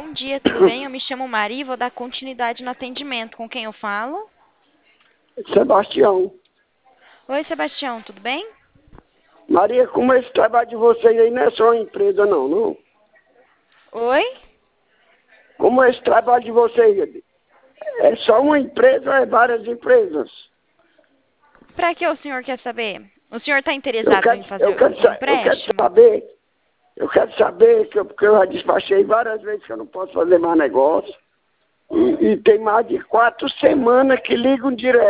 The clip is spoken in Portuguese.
Bom dia, tudo bem? Eu me chamo Maria e vou dar continuidade no atendimento. Com quem eu falo? Sebastião. Oi, Sebastião, tudo bem? Maria, como esse trabalho de vocês aí não é só uma empresa, não? Oi? Como esse trabalho de vocês é só uma empresa ou é várias empresas? Para que o senhor quer saber? O senhor está Eu interessado quero, em eu fazer quero, um eu quero empréstimo? saber, porque eu já despachei várias vezes que eu não posso fazer mais negócio. E tem mais de 4 semanas que ligam direto.